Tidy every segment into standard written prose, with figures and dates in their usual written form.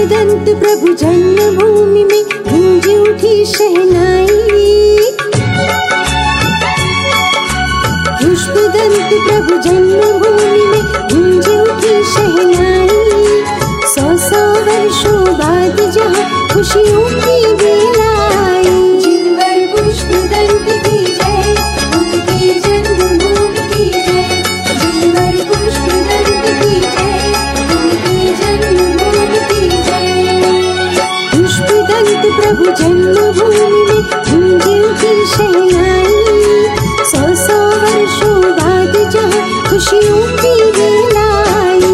पुष्पदंत प्रभु जन्मभूमि में गूंज उठी शहनाई। पुष्पदंत प्रभु जन्मभूमि में गूंज उठी शहनाई। 100 वर्षों बाद जहाँ खुशियों की बेला आई। जिनवर पुष्पदंत की जय, उनकी जन्मभूमि की जय। जिनवर पुष्पदंत की जय, उनकी जन्मभूमि की जय। पुष्पदंत प्रभु जन्मभूमि में गूंज उठी शहनाई। 100 वर्षों बाद जहाँ खुशियों की बेला आई।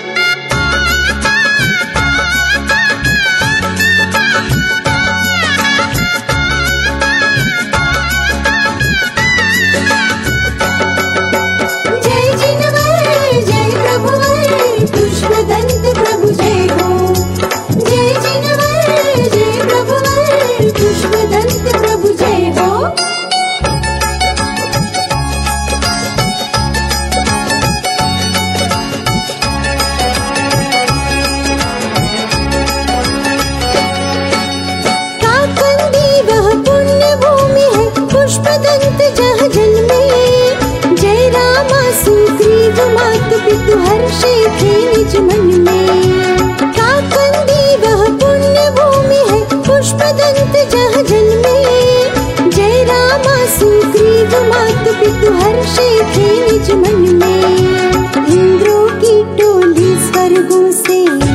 जय जिनवर जय प्रभुवर, पुष्पदंत प्रभु जय हो। जय जिनवर जय प्रभुवर, पुष्पदंत प्रभु जय हो। काकंदी वह पुण्य भूमि है, पुष्पदंत जहाँ जन्मे। जय रामा सुग्रीव मातु पितु हर्षे थे निज मन में। काकंदी वह पुण्य भूमि है, पुष्पदंत जहाँ जन्मे। जय रामा सुग्रीव मातु पितु हर्षे थे निज मन में। इंद्रों की टोली स्वर्गों से,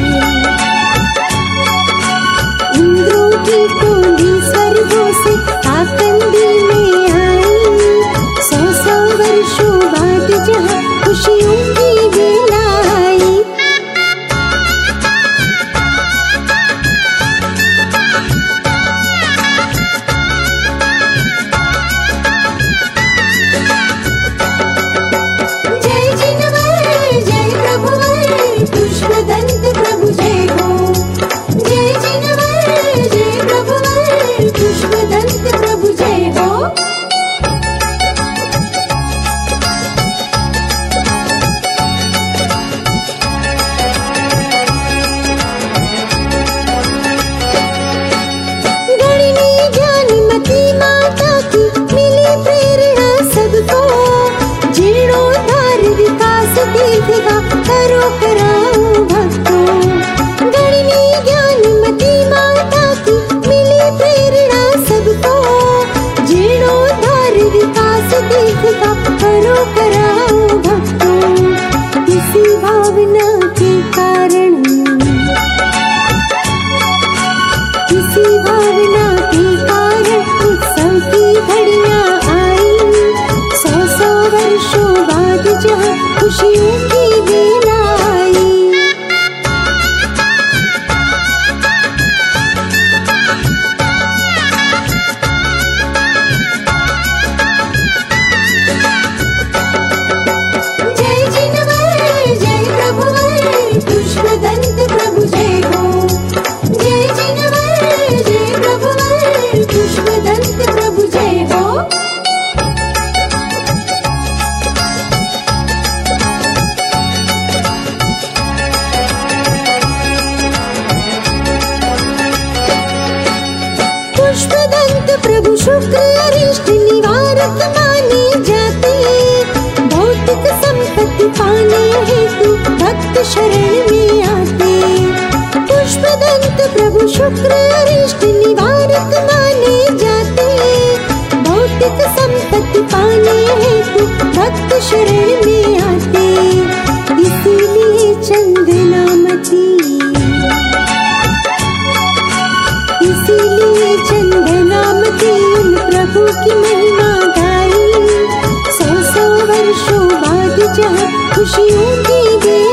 इंद्रों की टोली स्वर्गों से काकंदी में आई। 100 वर्षों बाद जहाँ खुशियों की बेला आई। जय जिनवर जय प्रभुवर, पुष्पदंत प्रभु जय हो। जय जिनवर जय प्रभुवर, पुष्पदंत प्रभु जय हो। गणनी ज्ञानमती माता की मिली प्रेरणा सबको। जीर्णोद्धार विकास तीर्थगा करो कराओ भक्तों। गणनी ज्ञानमती माता की मिली प्रेरणा सबको। जीर्णोद्धार विकास तीर्थगा करो कराओ भक्तों। इसी भावना के कारण, इसी भावना के कारण उत्सव की घड़ियां आई। 100 वर्षों बाद जहाँ खुशियों की बेला आई। जय जिनवर जय प्रभुवर, पुष्पदंत प्रभु जय हो। जय जिनवर जय प्रभुवर, पुष्पदंत प्रभु जय हो। पुष्पदंत प्रभु शुक्र अरिष्ट निवारक माने जाते। भौतिक संपत्ति पाने हेतु भक्त शरण में आते। पुष्पदंत प्रभु शुक्र अरिष्ट निवारक माने जाते। भौतिक संपत्ति पाने हेतु भक्त शरण में आते। इसीलिए चंदनामती, इसीलिए चंदनामती उन प्रभु की महिमा गाई। 100 वर्षों बाद जहाँ खुशियों की